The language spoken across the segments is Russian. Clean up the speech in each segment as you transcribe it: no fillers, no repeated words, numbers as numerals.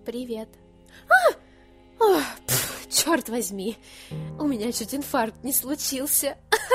Привет. Черт возьми, у меня чуть инфаркт не случился.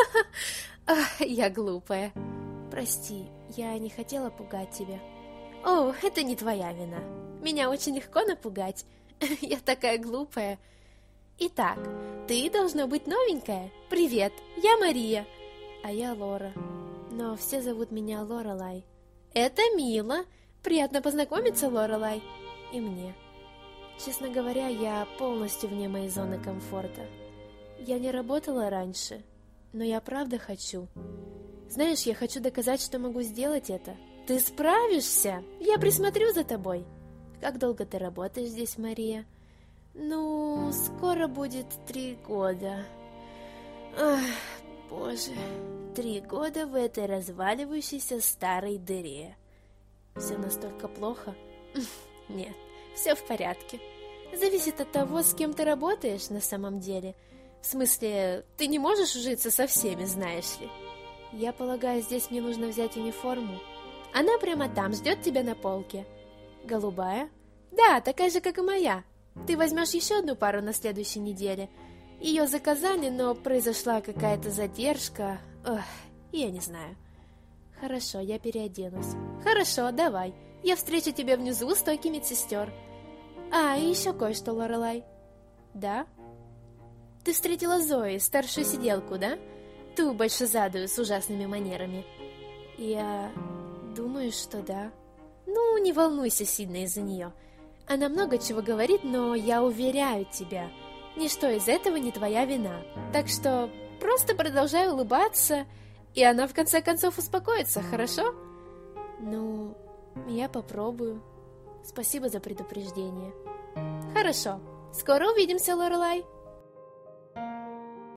Я глупая. Прости, я не хотела пугать тебя. О, это не твоя вина. Меня очень легко напугать. Я такая глупая. Итак, ты должна быть новенькая. Привет, я Мария. А я Лора. Но все зовут меня Лорелай. Это мило. Приятно познакомиться, Лорелай. И мне. Честно говоря, я полностью вне моей зоны комфорта. Я не работала раньше, но я правда хочу. Знаешь, я хочу доказать, что могу сделать это. Ты справишься? Я присмотрю за тобой. Как долго ты работаешь здесь, Мария? Ну, скоро будет 3 года. Ах, боже, 3 года в этой разваливающейся старой дыре. Все настолько плохо? Нет, все в порядке. Зависит от того, с кем ты работаешь на самом деле. В смысле, ты не можешь ужиться со всеми, знаешь ли. Я полагаю, здесь мне нужно взять униформу. Она прямо там, ждет тебя на полке. Голубая? Да, такая же, как и моя. Ты возьмешь еще одну пару на следующей неделе. Ее заказали, но произошла какая-то задержка. Я не знаю. Хорошо, я переоденусь. Хорошо, давай. Я встречу тебя внизу у стойки медсестер. И еще кое-что, Лорелай. Да? Ты встретила Зои, старшую сиделку, да? Ту большезадую с ужасными манерами. Я думаю, что да. Ну, не волнуйся сильно из-за нее. Она много чего говорит, но я уверяю тебя, ничто из этого не твоя вина. Так что просто продолжай улыбаться, и она в конце концов успокоится, хорошо? Ну, я попробую. Спасибо за предупреждение. Хорошо. Скоро увидимся, Лорелай.